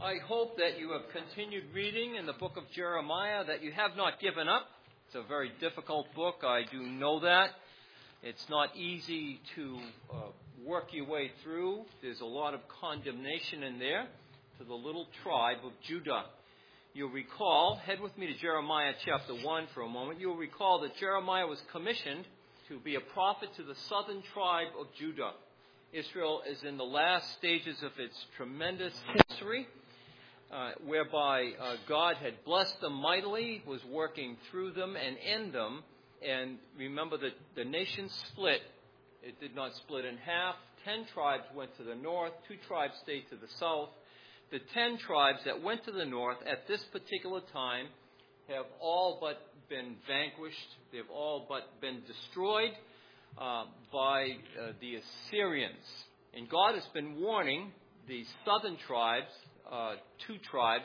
I hope that you have continued reading in the book of Jeremiah, that you have not given up. It's a very difficult book, I do know that. It's not easy to work your way through. There's a lot of condemnation in there to the little tribe of Judah. You'll recall, head with me to Jeremiah chapter 1 for a moment. You'll recall that Jeremiah was commissioned to be a prophet to the southern tribe of Judah. Israel is in the last stages of its tremendous history, whereby God had blessed them mightily, was working through them and in them. And remember that the nation split. It did not split in half. 10 tribes went to the north. 2 tribes stayed to the south. The 10 tribes that went to the north at this particular time have all but been vanquished. They've all but been destroyed by the Assyrians. And God has been warning the southern tribes, 2 tribes,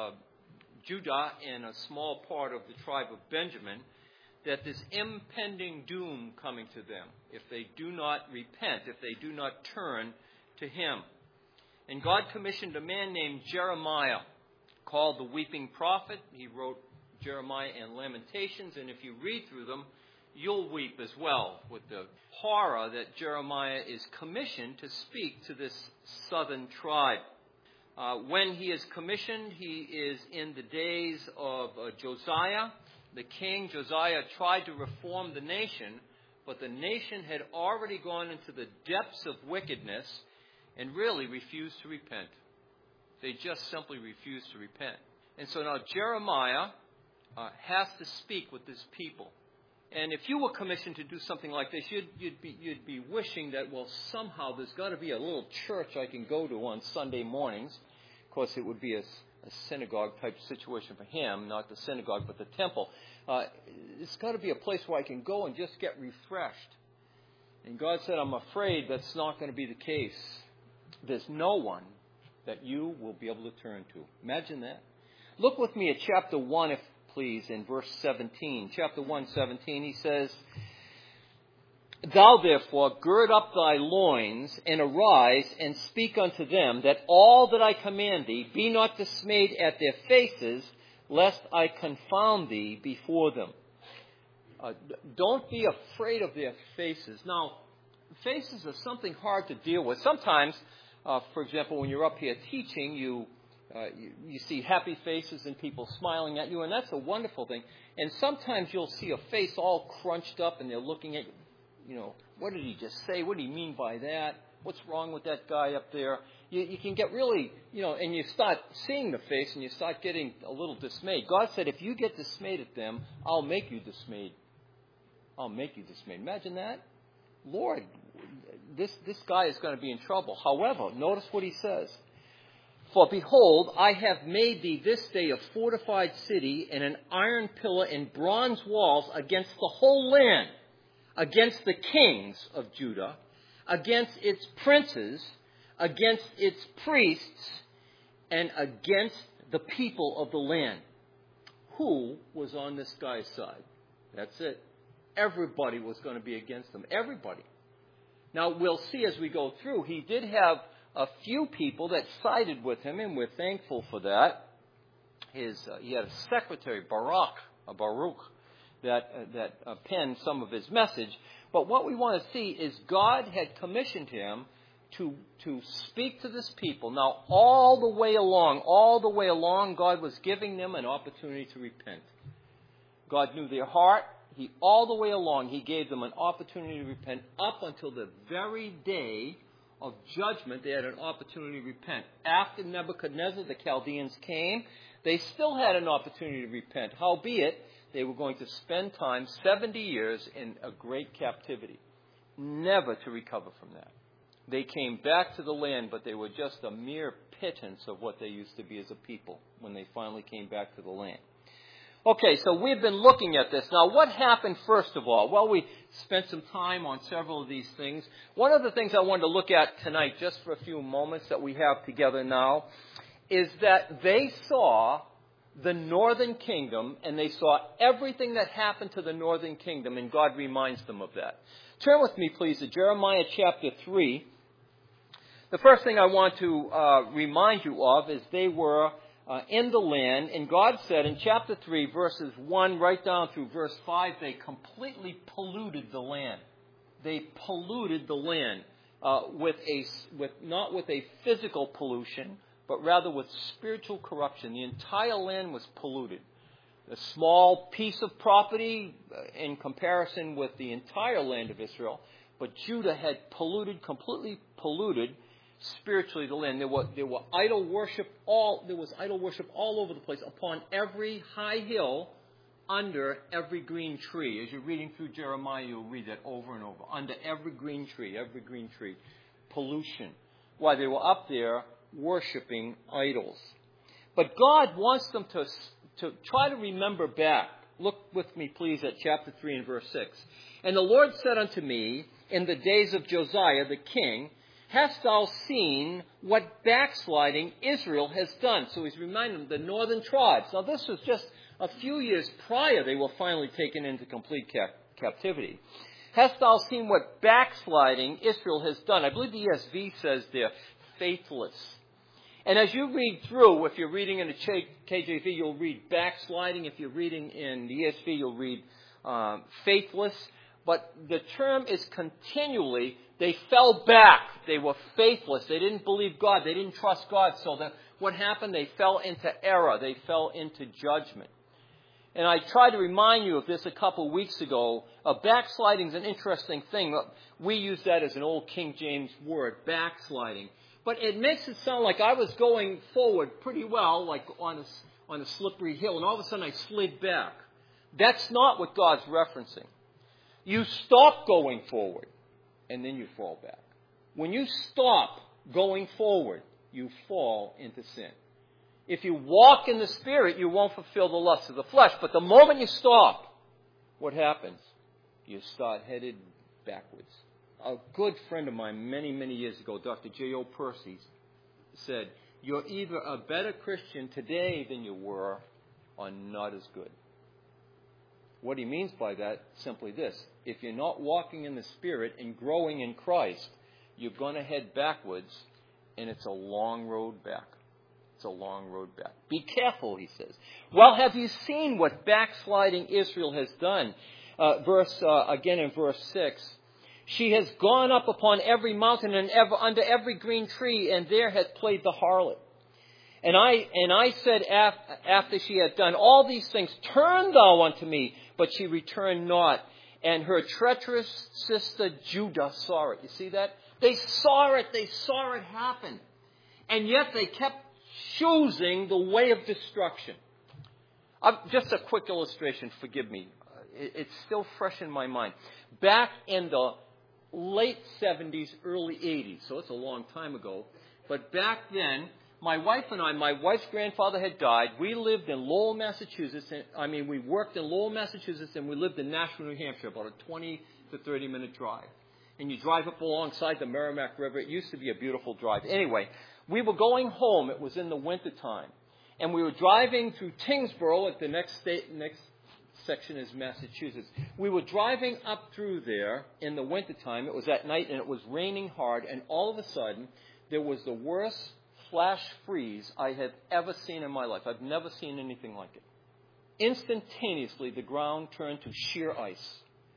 Judah and a small part of the tribe of Benjamin, that there's impending doom coming to them if they do not repent, if they do not turn to Him. And God commissioned a man named Jeremiah, called the Weeping Prophet. He wrote Jeremiah and Lamentations, and if you read through them, you'll weep as well with the horror that Jeremiah is commissioned to speak to this southern tribe. When he is commissioned, he is in the days of Josiah. The king, Josiah, tried to reform the nation, but the nation had already gone into the depths of wickedness and really refused to repent. They just simply refused to repent. And so now Jeremiah has to speak with this people. And if you were commissioned to do something like this, you'd be wishing that, well, somehow there's got to be a little church I can go to on Sunday mornings. Of course, it would be a synagogue-type situation for him, not the synagogue, but the temple. It's got to be a place where I can go and just get refreshed. And God said, I'm afraid that's not going to be the case. There's no one that you will be able to turn to. Imagine that. Look with me at chapter 1, if please, in verse 17. Chapter 1, 17, he says, Thou therefore gird up thy loins, and arise, and speak unto them, that all that I command thee be not dismayed at their faces, lest I confound thee before them. Don't be afraid of their faces. Now, faces are something hard to deal with. Sometimes, for example, when you're up here teaching, you see happy faces and people smiling at you, and that's a wonderful thing. And sometimes you'll see a face all crunched up, and they're looking at you. You know, what did he just say? What did he mean by that? What's wrong with that guy up there? You can get really, and you start seeing the face and you start getting a little dismayed. God said, if you get dismayed at them, I'll make you dismayed. I'll make you dismayed. Imagine that. Lord, this guy is going to be in trouble. However, notice what he says. For behold, I have made thee this day a fortified city and an iron pillar and bronze walls against the whole land, against the kings of Judah, against its princes, against its priests, and against the people of the land. Who was on this guy's side? That's it. Everybody was going to be against him. Everybody. Now, we'll see as we go through, he did have a few people that sided with him, and we're thankful for that. He had a secretary, Baruch, that penned some of his message. But what we want to see is God had commissioned him to speak to this people. Now, all the way along, God was giving them an opportunity to repent. God knew their heart. All the way along, He gave them an opportunity to repent. Up until the very day of judgment, they had an opportunity to repent. After Nebuchadnezzar, the Chaldeans came, they still had an opportunity to repent. Howbeit, they were going to spend time, 70 years, in a great captivity, never to recover from that. They came back to the land, but they were just a mere pittance of what they used to be as a people when they finally came back to the land. Okay, so we've been looking at this. Now, what happened first of all? Well, we spent some time on several of these things. One of the things I wanted to look at tonight, just for a few moments that we have together now, is that they saw the northern kingdom, and they saw everything that happened to the northern kingdom, and God reminds them of that. Turn with me, please, to Jeremiah chapter 3. The The first thing I want to remind you of is they were in the land, and God said in chapter 3, verses 1 right down through verse 5, they completely polluted the land. They polluted the land not with a physical pollution, but rather with spiritual corruption. The entire land was polluted. A small piece of property in comparison with the entire land of Israel, but Judah had completely polluted spiritually the land. There was idol worship all over the place, upon every high hill, under every green tree. As you're reading through Jeremiah, you'll read that over and over. Under every green tree, pollution. Why? They were up there worshiping idols. But God wants them to try to remember back. Look with me, please, at chapter 3 and verse 6. And the Lord said unto me, in the days of Josiah the king, hast thou seen what backsliding Israel has done? So he's reminding them, the northern tribes. Now this was just a few years prior they were finally taken into complete captivity. Hast thou seen what backsliding Israel has done? I believe the ESV says there, faithless. And as you read through, if you're reading in the KJV, you'll read backsliding. If you're reading in the ESV, you'll read faithless. But the term is continually, they fell back. They were faithless. They didn't believe God. They didn't trust God. So what happened? They fell into error. They fell into judgment. And I tried to remind you of this a couple weeks ago. Backsliding is an interesting thing. We use that as an old King James word, backsliding. But it makes it sound like I was going forward pretty well, like on a slippery hill, and all of a sudden I slid back. That's not what God's referencing. You stop going forward, and then you fall back. When you stop going forward, you fall into sin. If you walk in the Spirit, you won't fulfill the lusts of the flesh. But the moment you stop, what happens? You start headed backwards. A good friend of mine many, many years ago, Dr. J.O. Percy, said, you're either a better Christian today than you were, or not as good. What he means by that, simply this. If you're not walking in the Spirit and growing in Christ, you're going to head backwards, and it's a long road back. It's a long road back. Be careful, he says. Well, have you seen what backsliding Israel has done? Again in verse 6. She has gone up upon every mountain and under every green tree, and there hath played the harlot. And I said after she had done all these things, turn thou unto me. But she returned not. And her treacherous sister Judah saw it. You see that? They saw it. They saw it happen. And yet they kept choosing the way of destruction. Just a quick illustration, forgive me. It's still fresh in my mind. Back in the late 70s, early 80s, so it's a long time ago. But back then, my wife's grandfather had died. We lived in Lowell, Massachusetts. We worked in Lowell, Massachusetts, and we lived in Nashua, New Hampshire, about a 20 to 30-minute drive. And you drive up alongside the Merrimack River. It used to be a beautiful drive. Anyway, we were going home. It was in the wintertime. And we were driving through Tingsboro. At the next section is Massachusetts. We were driving up through there in the wintertime. It was at night, and it was raining hard. And all of a sudden, there was the worst flash freeze I had ever seen in my life. I've never seen anything like it. Instantaneously, the ground turned to sheer ice.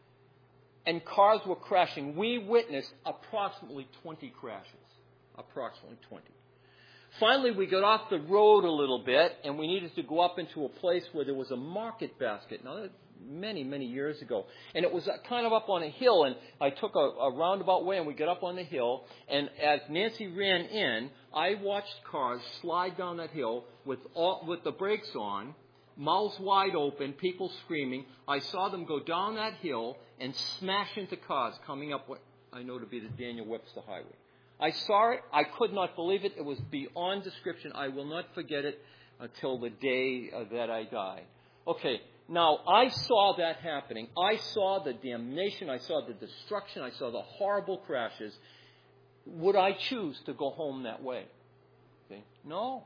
And cars were crashing. We witnessed approximately 20 crashes. Approximately 20. Finally, we got off the road a little bit, and we needed to go up into a place where there was a market basket. Now, many, many years ago. And it was kind of up on a hill, and I took a roundabout way, and we got up on the hill. And as Nancy ran in, I watched cars slide down that hill with the brakes on, mouths wide open, people screaming. I saw them go down that hill and smash into cars coming up what I know to be the Daniel Webster Highway. I saw it. I could not believe it. It was beyond description. I will not forget it until the day that I die. Okay, now I saw that happening. I saw the damnation. I saw the destruction. I saw the horrible crashes. Would I choose to go home that way? Okay. No.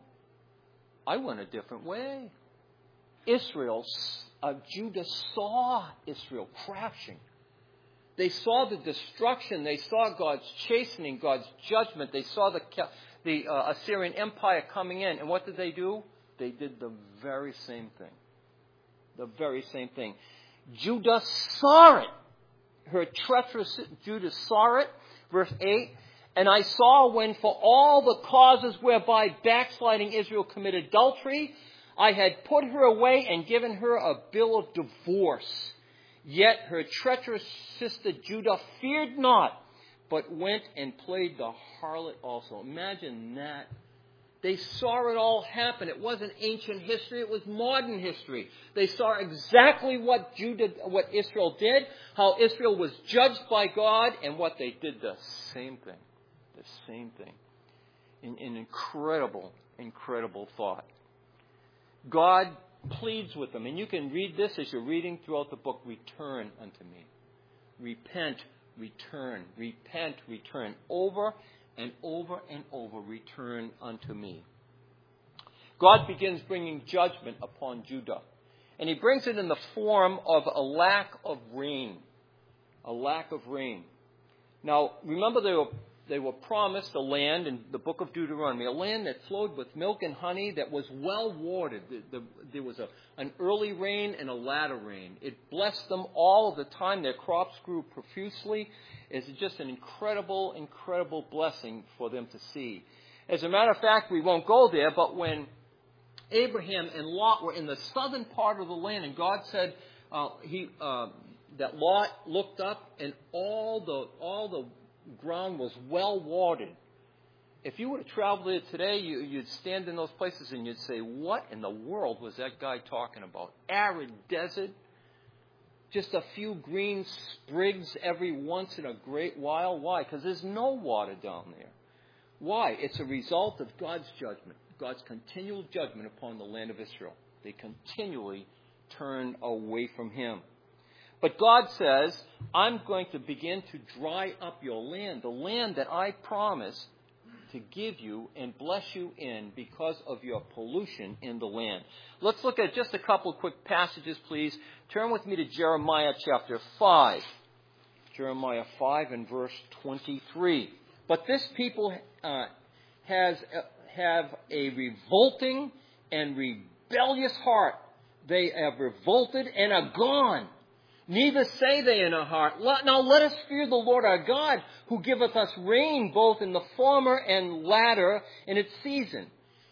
I went a different way. Judah saw Israel crashing. They saw the destruction. They saw God's chastening, God's judgment. They saw the Assyrian Empire coming in. And what did they do? They did the very same thing. The very same thing. Judah saw it. Her treacherous Judah saw it. Verse 8. And I saw when for all the causes whereby backsliding Israel committed adultery, I had put her away and given her a bill of divorce. Yet her treacherous sister Judah feared not, but went and played the harlot also. Imagine that. They saw it all happen. It wasn't ancient history, it was modern history. They saw exactly what Israel did, how Israel was judged by God, and what they did, the same thing. The same thing. An incredible, incredible thought. God pleads with them. And you can read this as you're reading throughout the book. Return unto me. Repent, return. Repent, return. Over and over and over, return unto me. God begins bringing judgment upon Judah. And he brings it in the form of a lack of rain. A lack of rain. Now, remember they were promised a land in the book of Deuteronomy, a land that flowed with milk and honey, that was well watered. There was an early rain and a latter rain. It blessed them all of the time. Their crops grew profusely. It's just an incredible, incredible blessing for them to see. As a matter of fact, we won't go there, but when Abraham and Lot were in the southern part of the land, and God said that Lot looked up, and all the ground was well watered. If you were to travel there today, you'd stand in those places and you'd say, what in the world was that guy talking about? Arid desert, just a few green sprigs every once in a great while. Why? Because there's no water down there. Why? It's a result of God's judgment, God's continual judgment upon the land of Israel. They continually turn away from him. But God says, I'm going to begin to dry up your land, the land that I promised to give you and bless you in because of your pollution in the land. Let's look at just a couple of quick passages, please. Turn with me to Jeremiah chapter 5. Jeremiah 5 and verse 23. But this people have a revolting and rebellious heart. They have revolted and are gone. Neither say they in our heart, now let us fear the Lord our God, who giveth us rain both in the former and latter in its season.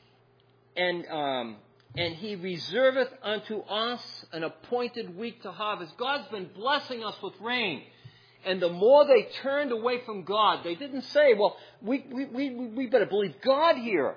And he reserveth unto us an appointed week to harvest. God's been blessing us with rain. And the more they turned away from God, they didn't say, well, we better believe God here.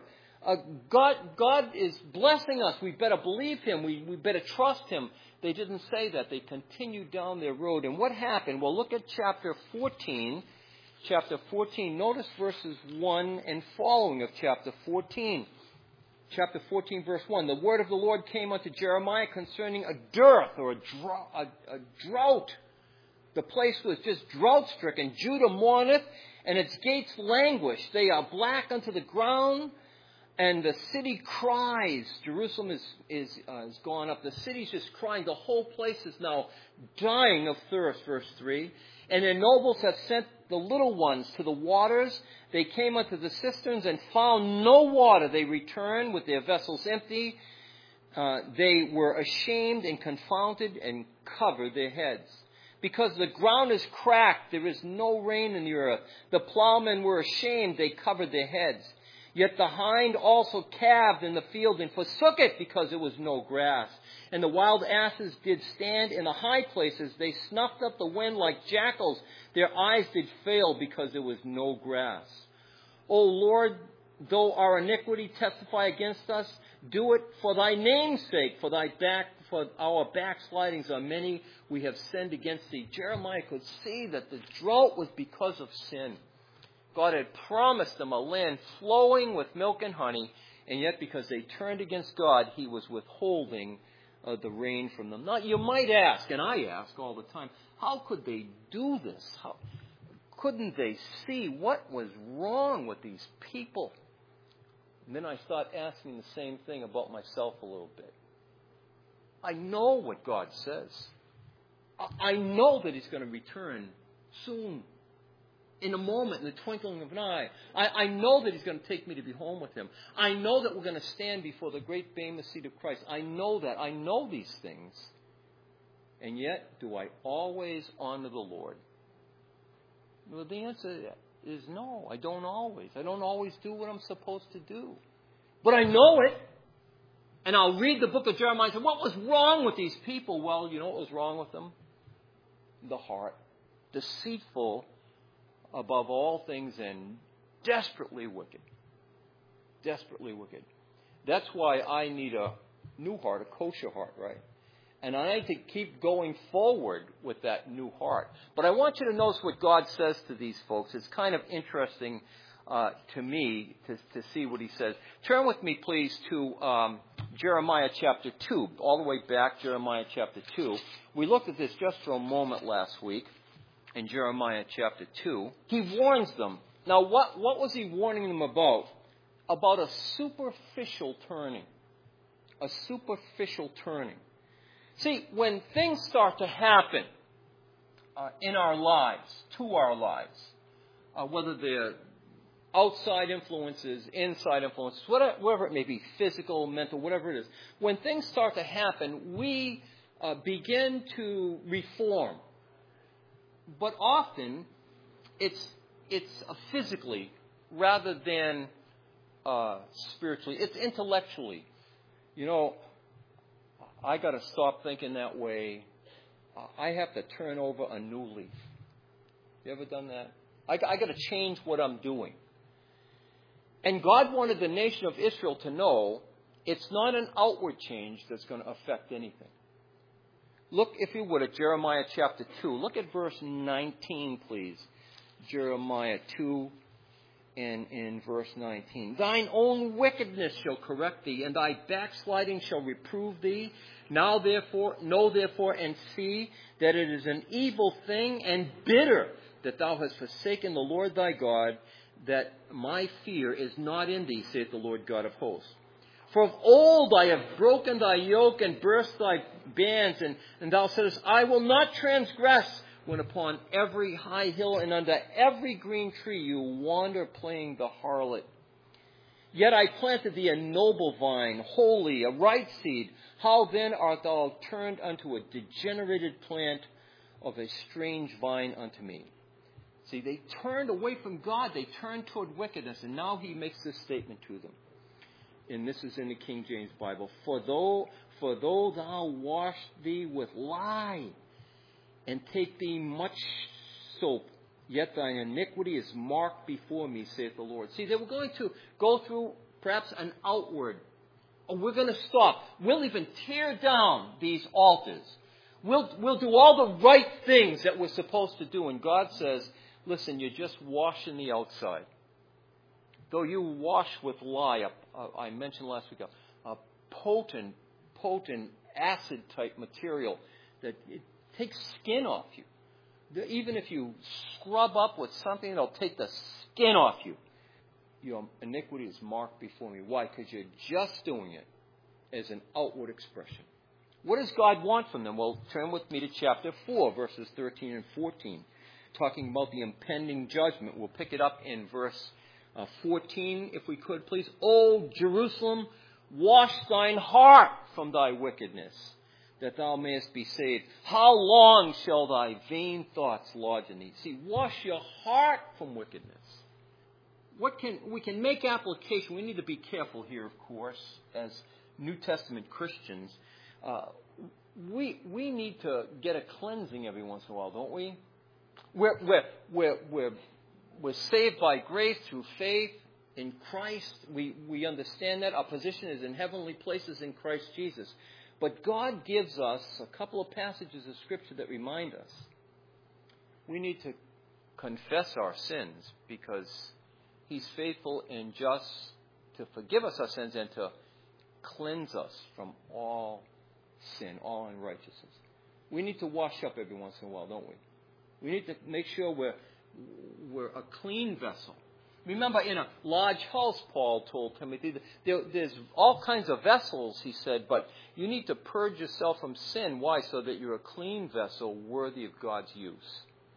God is blessing us. We better believe him. We better trust him. They didn't say that. They continued down their road. And what happened? Well, look at chapter 14. Chapter 14. Notice verses 1 and following of chapter 14. Chapter 14, verse 1. The word of the Lord came unto Jeremiah concerning a dearth or a drought. The place was just drought-stricken. Judah mourneth, and its gates languish. They are black unto the ground. And the city cries. Jerusalem is gone up. The city's just crying. The whole place is now dying of thirst, verse 3. And their nobles have sent the little ones to the waters. They came unto the cisterns and found no water. They returned with their vessels empty. They were ashamed and confounded and covered their heads. Because the ground is cracked, there is no rain in the earth. The plowmen were ashamed. They covered their heads. Yet the hind also calved in the field and forsook it because there was no grass. And the wild asses did stand in the high places. They snuffed up the wind like jackals. Their eyes did fail because there was no grass. O Lord, though our iniquity testify against us, do it for thy name's sake. For our backslidings are many. We have sinned against thee. Jeremiah could see that the drought was because of sin. God had promised them a land flowing with milk and honey, and yet because they turned against God, he was withholding the rain from them. Now, you might ask, and I ask all the time, how could they do this? How couldn't they see what was wrong with these people? And then I start asking the same thing about myself a little bit. I know what God says. I know that he's going to return soon. In a moment, in the twinkling of an eye. I know that He's going to take me to be home with Him. I know that we're going to stand before the great famous seat of Christ. I know that. I know these things. And yet, do I always honor the Lord? Well, the answer is no. I don't always. I don't always do what I'm supposed to do. But I know it. And I'll read the book of Jeremiah and say, what was wrong with these people? Well, you know what was wrong with them? The heart. Deceitful above all things and desperately wicked. Desperately wicked. That's why I need a new heart, a kosher heart, right? And I need to keep going forward with that new heart. But I want you to notice what God says to these folks. It's kind of interesting to me to see what He says. Turn with me, please, to Jeremiah chapter 2. All the way back, Jeremiah chapter 2. We looked at this just for a moment last week. In Jeremiah chapter 2, He warns them. Now, what was He warning them about? About a superficial turning. A superficial turning. See, when things start to happen in our lives, to our lives, whether they're outside influences, inside influences, whatever it may be, physical, mental, whatever it is, when things start to happen, we begin to reform. But often, it's physically rather than spiritually. It's intellectually. You know, I got to stop thinking that way. I have to turn over a new leaf. You ever done that? I got to change what I'm doing. And God wanted the nation of Israel to know it's not an outward change that's going to affect anything. Look, if you would, at Jeremiah chapter 2. Look at verse 19, please. Jeremiah 2 and in verse 19. Thine own wickedness shall correct thee, and thy backsliding shall reprove thee. Now therefore, know therefore and see that it is an evil thing and bitter that thou hast forsaken the Lord thy God, that my fear is not in thee, saith the Lord God of hosts. For of old I have broken thy yoke and burst thy bands, and thou saidst, I will not transgress, when upon every high hill and under every green tree you wander playing the harlot. Yet I planted thee a noble vine, holy, a right seed. How then art thou turned unto a degenerated plant of a strange vine unto me? See, they turned away from God. They turned toward wickedness. And now He makes this statement to them. And this is in the King James Bible. For though thou wash thee with lye, and take thee much soap, yet thine iniquity is marked before me, saith the Lord. See, they were going to go through perhaps an outward. Oh, we're going to stop. We'll even tear down these altars. We'll do all the right things that we're supposed to do. And God says, listen, you're just washing the outside. Though you wash with lye, I mentioned last week, a potent acid-type material that it takes skin off you. Even if you scrub up with something, it'll take the skin off you. Your iniquity is marked before me. Why? Because you're just doing it as an outward expression. What does God want from them? Well, turn with me to chapter 4, verses 13 and 14, talking about the impending judgment. We'll pick it up in verse 14, if we could, please. O Jerusalem, wash thine heart from thy wickedness, that thou mayest be saved. How long shall thy vain thoughts lodge in thee? See, wash your heart from wickedness. We can make application. We need to be careful here, of course, as New Testament Christians. We need to get a cleansing every once in a while, don't we? We're saved by grace through faith in Christ. We understand that. Our position is in heavenly places in Christ Jesus. But God gives us a couple of passages of Scripture that remind us we need to confess our sins, because He's faithful and just to forgive us our sins and to cleanse us from all sin, all unrighteousness. We need to wash up every once in a while, don't we? We need to make sure we're a clean vessel. Remember, in a large house, Paul told Timothy, there's all kinds of vessels, he said, but you need to purge yourself from sin. Why? So that you're a clean vessel worthy of God's use.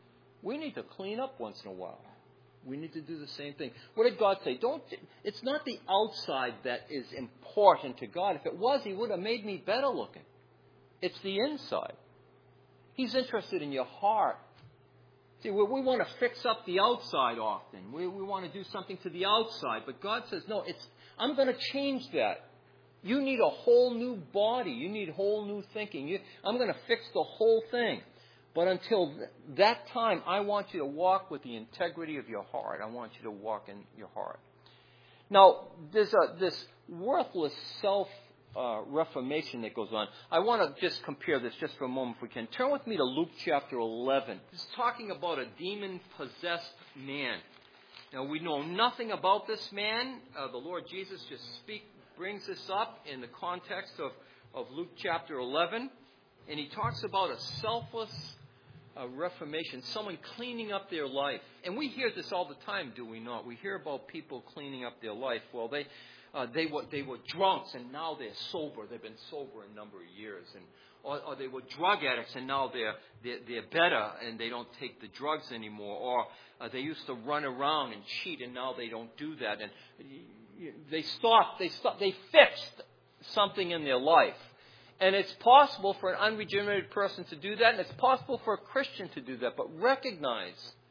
We need to clean up once in a while. We need to do the same thing. What did God say? It's not the outside that is important to God. If it was, He would have made me better looking. It's the inside. He's interested in your heart. See, we want to fix up the outside often. We want to do something to the outside. But God says, no, I'm going to change that. You need a whole new body. You need whole new thinking. I'm going to fix the whole thing. But until that time, I want you to walk with the integrity of your heart. I want you to walk in your heart. Now, there's this worthless self-reformation that goes on. I want to just compare this just for a moment if we can. Turn with me to Luke chapter 11. This is talking about a demon-possessed man. Now, we know nothing about this man. The Lord Jesus just brings this up in the context of Luke chapter 11. And he talks about a selfless reformation, someone cleaning up their life. And we hear this all the time, do we not? We hear about people cleaning up their life. Well, they were drunks and now they're sober. They've been sober a number of years. Or they were drug addicts and now they're better and they don't take the drugs anymore. Or they used to run around and cheat and now they don't do that. And they fixed something in their life. And it's possible for an unregenerated person to do that, and it's possible for a Christian to do that. But recognize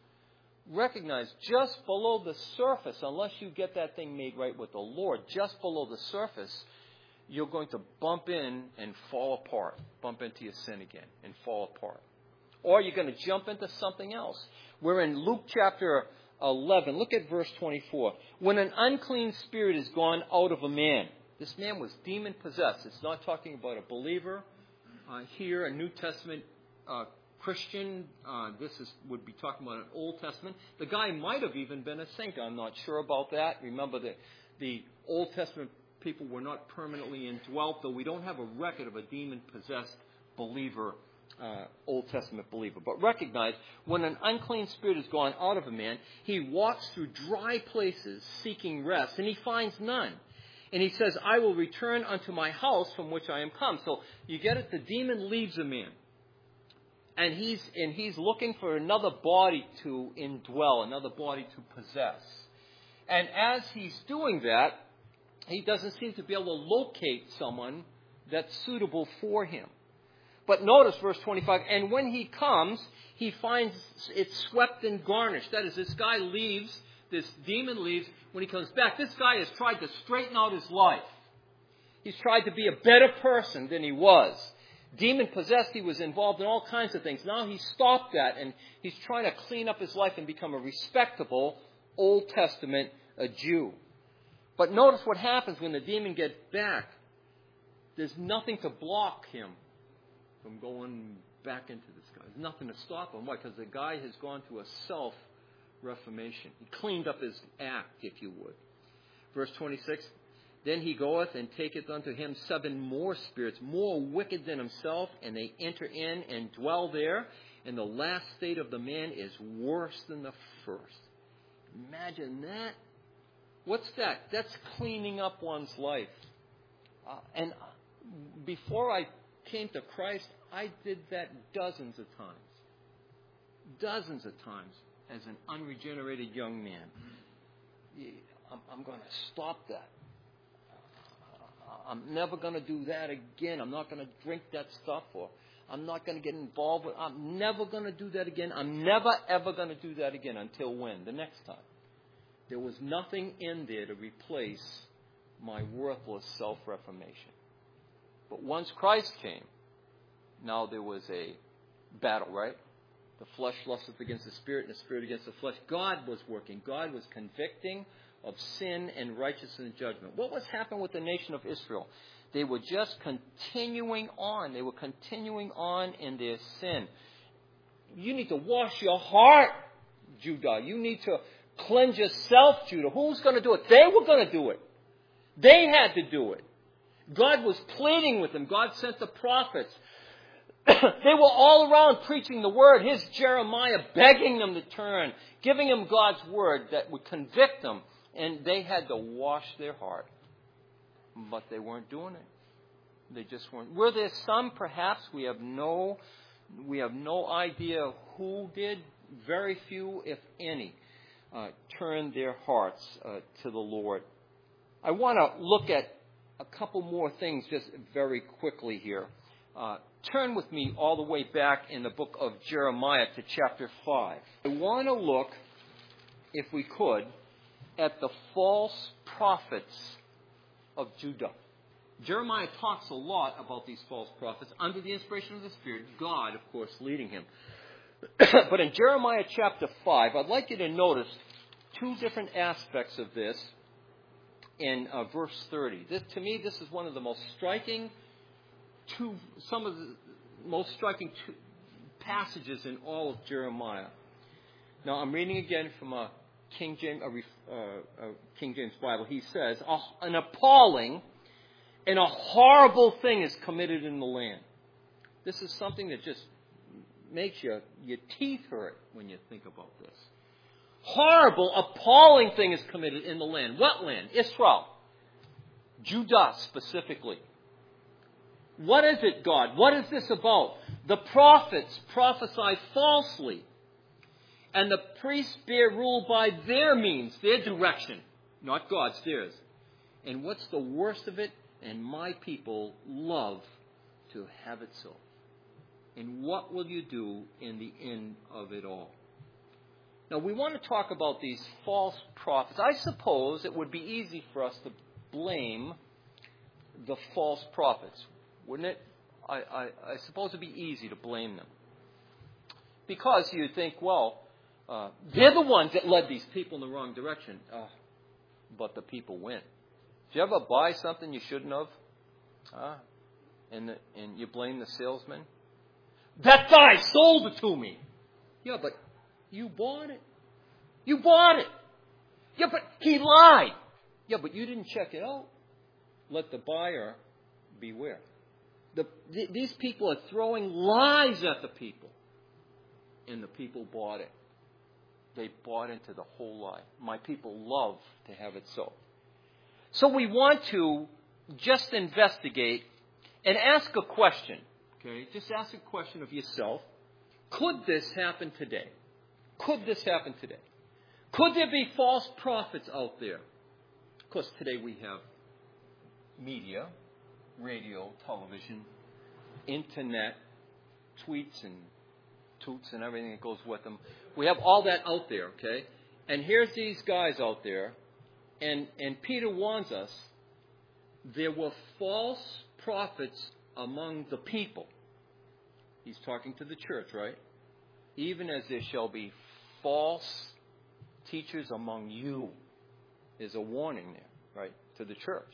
just below the surface, unless you get that thing made right with the Lord, just below the surface, you're going to bump in and fall apart. Bump into your sin again and fall apart. Or you're going to jump into something else. We're in Luke chapter 11. Look at verse 24. When an unclean spirit is gone out of a man. This man was demon-possessed. It's not talking about a believer here, a New Testament Christian. This would be talking about an Old Testament. The guy might have even been a saint. I'm not sure about that. Remember that the Old Testament people were not permanently indwelt, though we don't have a record of a demon-possessed believer, Old Testament believer. But recognize, when an unclean spirit has gone out of a man, he walks through dry places seeking rest, and he finds none. And he says, I will return unto my house from which I am come. So you get it, the demon leaves a man. And he's looking for another body to indwell, another body to possess. And as he's doing that, he doesn't seem to be able to locate someone that's suitable for him. But notice verse 25, and when he comes, he finds it swept and garnished. That is, this guy leaves. This demon leaves. When he comes back, this guy has tried to straighten out his life. He's tried to be a better person than he was. Demon-possessed, he was involved in all kinds of things. Now he's stopped that, and he's trying to clean up his life and become a respectable Old Testament Jew. But notice what happens when the demon gets back. There's nothing to block him from going back into this guy. There's nothing to stop him. Why? Because the guy has gone to a self-reformation. He cleaned up his act, if you would. Verse 26, then he goeth and taketh unto him 7 more spirits, more wicked than himself, and they enter in and dwell there. And the last state of the man is worse than the first. Imagine that. What's that? That's cleaning up one's life. And before I came to Christ, I did that dozens of times. Dozens of times as an unregenerated young man. I'm going to stop that. I'm never going to do that again. I'm not going to drink that stuff, or I'm not going to get involved with. I'm never going to do that again. I'm never, ever going to do that again. Until when? The next time. There was nothing in there to replace my worthless self-reformation. But once Christ came, now there was a battle, right? The flesh lusteth against the spirit, and the spirit against the flesh. God was working. God was convicting of sin and righteousness and judgment. What was happening with the nation of Israel? They were just continuing on. They were continuing on in their sin. You need to wash your heart, Judah. You need to cleanse yourself, Judah. Who's going to do it? They were going to do it. They had to do it. God was pleading with them. God sent the prophets. They were all around preaching the word. Here's Jeremiah begging them to turn, giving them God's word that would convict them. And they had to wash their heart. But they weren't doing it. They just weren't. Were there some, perhaps, we have no idea who did. very few, if any, turn their hearts to the Lord. I want to look at a couple more things just very quickly here. Turn with me all the way back in the book of Jeremiah to chapter 5. I want to look, if we could, at the false prophets of Judah. Jeremiah talks a lot about these false prophets under the inspiration of the Spirit, God, of course, leading him. But in Jeremiah chapter 5, I'd like you to notice two different aspects of this in verse 30. To me, this is one of the most striking passages in all of Jeremiah. Now, I'm reading again from a King James Bible. He says, an appalling and a horrible thing is committed in the land. This is something that just makes your teeth hurt when you think about this. Horrible, appalling thing is committed in the land. What land? Israel. Judah specifically. What is it, God? What is this about? The prophets prophesy falsely. And the priests bear rule by their means, their direction. Not God's, theirs. And what's the worst of it? And my people love to have it so. And what will you do in the end of it all? Now, we want to talk about these false prophets. I suppose it would be easy for us to blame the false prophets, wouldn't it? I suppose it would be easy to blame them. Because you think, well, they're the ones that led these people in the wrong direction. But the people went. Did you ever buy something you shouldn't have? And you blame the salesman? That guy sold it to me. Yeah, but you bought it. You bought it. Yeah, but he lied. Yeah, but you didn't check it out. Let the buyer beware. These people are throwing lies at the people. And the people bought it. They bought into the whole lie. My people love to have it so. So we want to just investigate and ask a question. Okay, just ask a question of yourself. Could this happen today? Could this happen today? Could there be false prophets out there? Of course, today we have media, radio, television, internet, tweets and toots and everything that goes with them. We have all that out there, okay? And here's these guys out there. And Peter warns us, there were false prophets among the people. He's talking to the church, right? Even as there shall be false teachers among you. There's a warning there, right, to the church.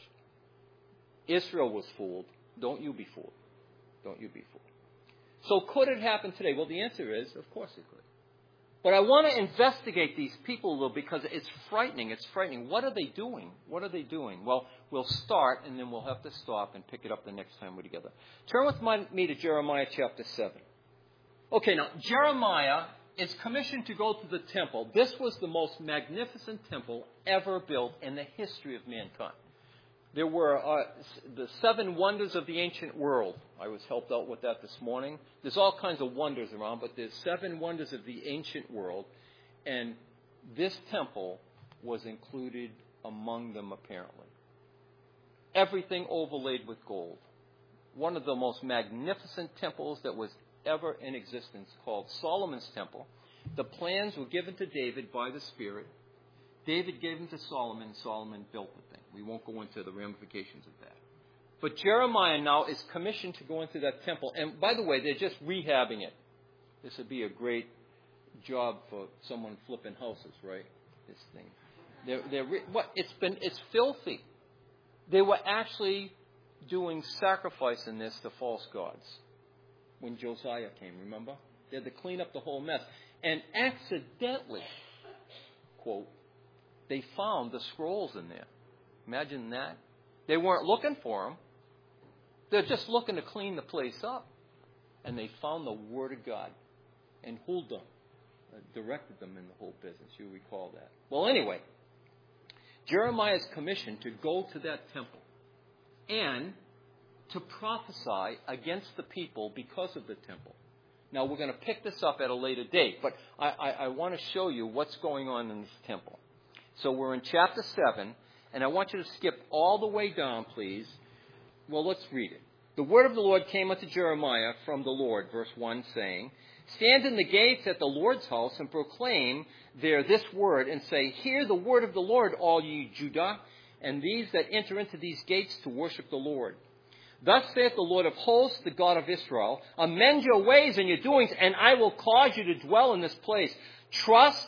Israel was fooled. Don't you be fooled. Don't you be fooled. So could it happen today? Well, the answer is, of course it could. But I want to investigate these people a little because it's frightening. It's frightening. What are they doing? What are they doing? Well, we'll start and then we'll have to stop and pick it up the next time we're together. Turn with me to Jeremiah chapter 7. Okay, now, Jeremiah is commissioned to go to the temple. This was the most magnificent temple ever built in the history of mankind. There were the 7 wonders of the ancient world. I was helped out with that this morning. There's all kinds of wonders around, but there's 7 wonders of the ancient world. And this temple was included among them, apparently. Everything overlaid with gold. One of the most magnificent temples that was ever in existence, called Solomon's Temple. The plans were given to David by the Spirit. David gave them to Solomon. Solomon built the thing. We won't go into the ramifications of that. But Jeremiah now is commissioned to go into that temple. And by the way, they're just rehabbing it. This would be a great job for someone flipping houses, right? This thing. It's filthy. They were actually doing sacrifice in this to false gods when Josiah came, remember? They had to clean up the whole mess. And accidentally, quote, they found the scrolls in there. Imagine that. They weren't looking for them. They're just looking to clean the place up. And they found the Word of God. And Huldah directed them in the whole business. You recall that. Well, anyway, Jeremiah is commissioned to go to that temple and to prophesy against the people because of the temple. Now, we're going to pick this up at a later date, but I want to show you what's going on in this temple. So we're in chapter 7, and I want you to skip all the way down, please. Well, let's read it. The word of the Lord came unto Jeremiah from the Lord, verse 1, saying, Stand in the gates at the Lord's house and proclaim there this word, and say, Hear the word of the Lord, all ye Judah, and these that enter into these gates to worship the Lord. Thus saith the Lord of hosts, the God of Israel, Amend your ways and your doings, and I will cause you to dwell in this place. Trust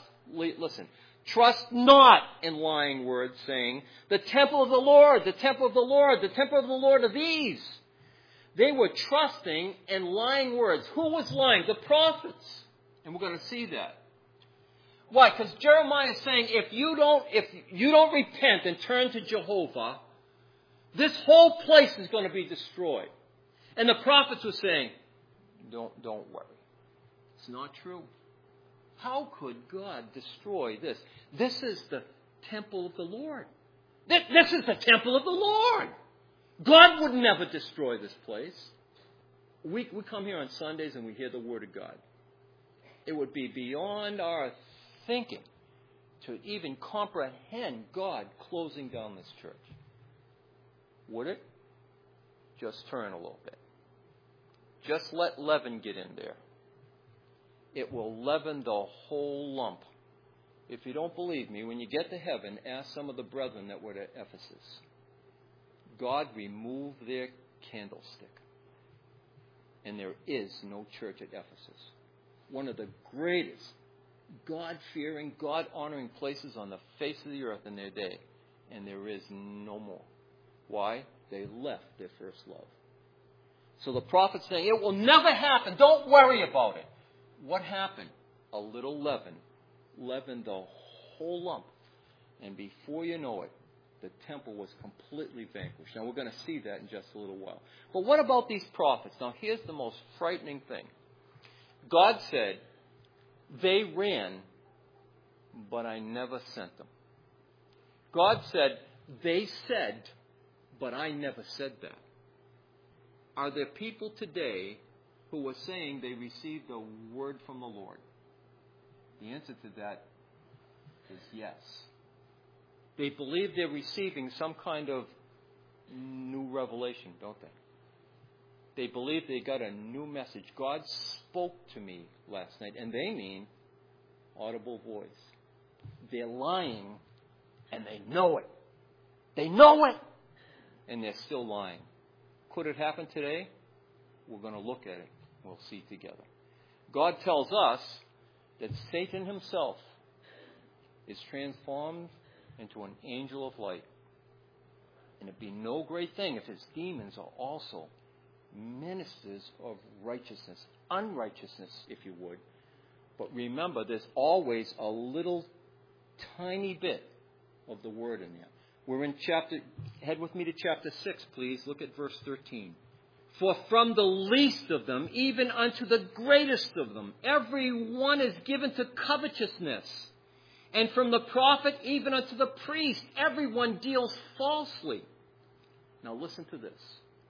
not in lying words, saying, The temple of the Lord, the temple of the Lord, the temple of the Lord are these. They were trusting in lying words. Who was lying? The prophets. And we're going to see that. Why? Because Jeremiah is saying, if you don't repent and turn to Jehovah, this whole place is going to be destroyed. And the prophets were saying, don't worry. It's not true. How could God destroy this? This is the temple of the Lord. This is the temple of the Lord. God would never destroy this place. We come here on Sundays and we hear the Word of God. It would be beyond our thinking to even comprehend God closing down this church. Would it? Just turn a little bit. Just let leaven get in there. It will leaven the whole lump. If you don't believe me, when you get to heaven, ask some of the brethren that were at Ephesus. God removed their candlestick. And there is no church at Ephesus. One of the greatest God-fearing, God-honoring places on the face of the earth in their day. And there is no more. Why? They left their first love. So the prophet's saying, it will never happen. Don't worry about it. What happened? A little leaven leavened the whole lump. And before you know it, the temple was completely vanquished. Now, we're going to see that in just a little while. But what about these prophets? Now, here's the most frightening thing. God said, they ran, but I never sent them. God said, they said, but I never said that. Are there people today who are saying they received a word from the Lord? The answer to that is yes. They believe they're receiving some kind of new revelation, don't they? They believe they got a new message. God spoke to me last night, and they mean audible voice. They're lying, and they know it. They know it, and they're still lying. Could it happen today? We're going to look at it. We'll see together. God tells us that Satan himself is transformed into an angel of light. And it'd be no great thing if his demons are also ministers of righteousness, unrighteousness, if you would. But remember, there's always a little tiny bit of the word in there. We're in head with me to chapter 6, please. Look at verse 13. For from the least of them, even unto the greatest of them, every one is given to covetousness. And from the prophet even unto the priest, everyone deals falsely. Now listen to this.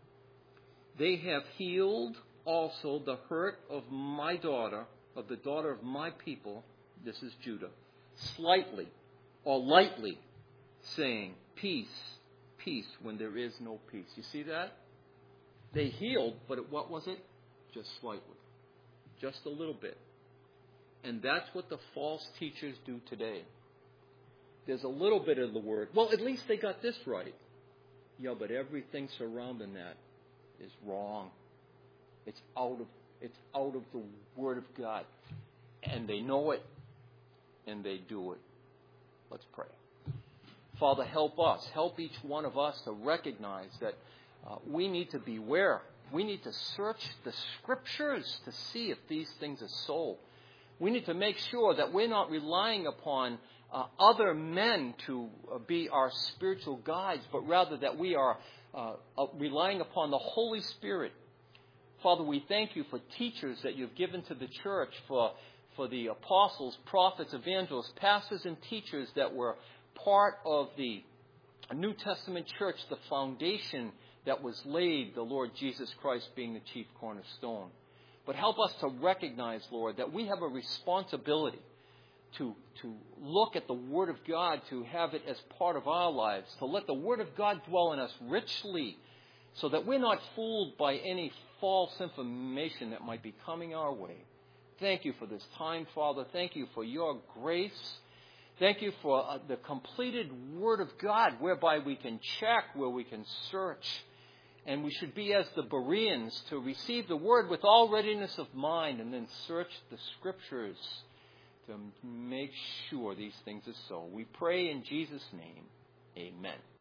They have healed also the hurt of my daughter, of the daughter of my people, this is Judah, slightly or lightly, saying, peace, peace, when there is no peace. You see that? They healed, but what was it? Just slightly. Just a little bit. And that's what the false teachers do today. There's a little bit of the word. Well, at least they got this right. Yeah, but everything surrounding that is wrong. It's out of the Word of God. And they know it, and they do it. Let's pray. Father, help us. Help each one of us to recognize that we need to beware. We need to search the Scriptures to see if these things are so. We need to make sure that we're not relying upon other men to be our spiritual guides, but rather that we are relying upon the Holy Spirit. Father, we thank you for teachers that you've given to the church, for the apostles, prophets, evangelists, pastors, and teachers that were part of the New Testament church, the foundation that was laid, the Lord Jesus Christ being the chief cornerstone. But help us to recognize, Lord, that we have a responsibility to look at the Word of God, to have it as part of our lives, to let the Word of God dwell in us richly, so that we're not fooled by any false information that might be coming our way. Thank you for this time, Father. Thank you for your grace. Thank you for the completed Word of God, whereby we can check, where we can search. And we should be as the Bereans, to receive the Word with all readiness of mind, and then search the Scriptures to make sure these things are so. We pray in Jesus' name. Amen.